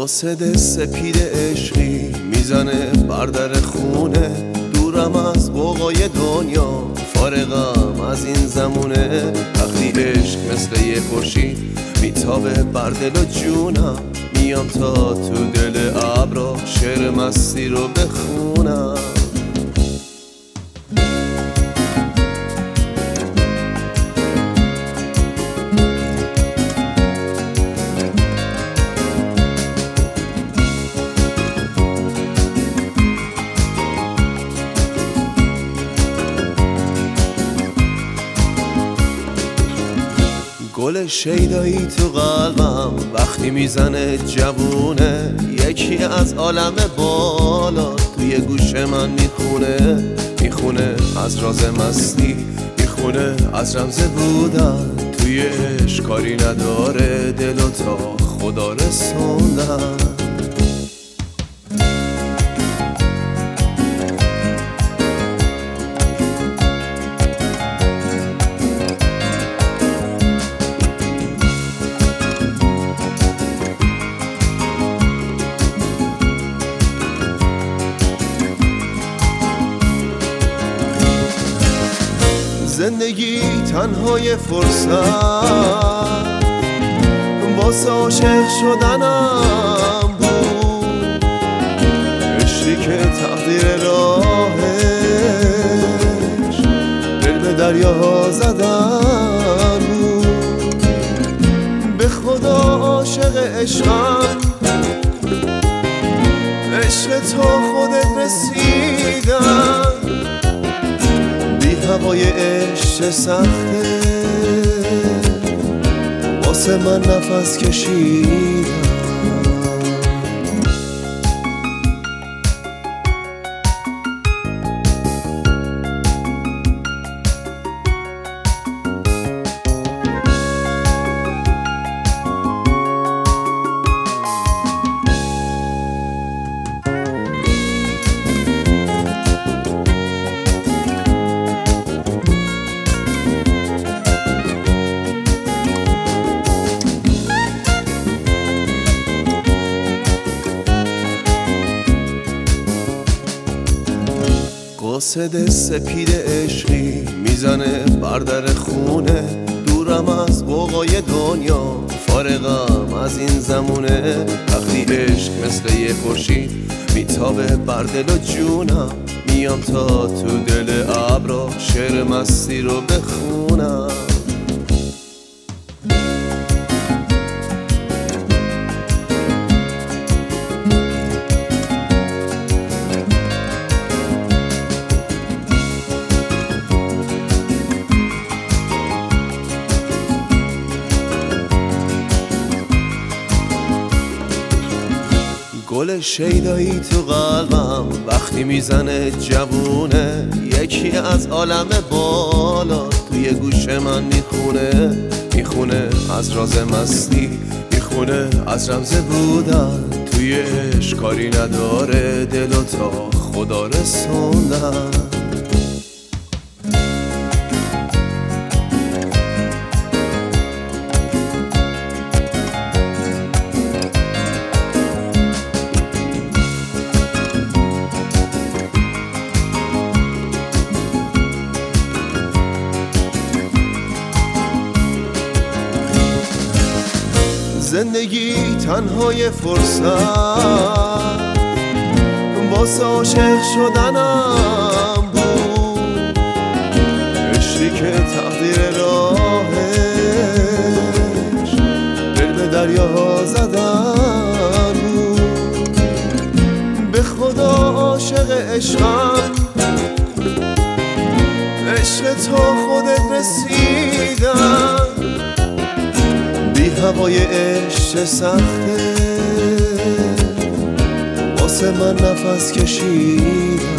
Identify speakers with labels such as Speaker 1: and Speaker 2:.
Speaker 1: قاصد سپید عشقی میزنه بر در خونه، دورم از قوقای دنیا، فارغم از این زمونه. وقتی عشق مثل یه خورشید میتابه بر دل و جونم، میام تا تو دل ابرا شعر مستی رو بخونم. گل شیدایی تو قلبم وقتی میزنه جوونه، یکی از عالم بالا توی گوش من میخونه از راز مستی، میخونه از رمز بودن. توی عشق کاری نداره دل و تا خدا رسوندن. زندگی تنهای فرصت واسه عاشق شدنم بود، عشقی که تقدیر راهش دل به دریا زدن بود. به خدا عاشق عشقم، عشق تو خودت رسیدم. هوای عشق سخته واسه من نفس کشیدم. قاصد سپید عشقی میزنه بر در خونه، دورم از قوقای دنیا، فارغم از این زمونه. وقتی عشق مثل یه خورشید میتابه بر دل و جونم، میام تا تو دل ابرا شعر مستی رو بخونم. گل شیدایی تو قلبم وقتی میزنه جوونه، یکی از عالم بالا توی گوش من میخونه از راز مستی، میخونه از رمز بودن. توی عشق کاری نداره دل و تا خدا رسوندن. زندگی تنهای فرصت واسه عاشق شدنم بود، عشقی که تقدیر راهش دل به دریا زدن بود. به خدا عاشق عشقم، عشق تو خودت رسیدم. هوای عشق سخته واسه من نفس کشیدم.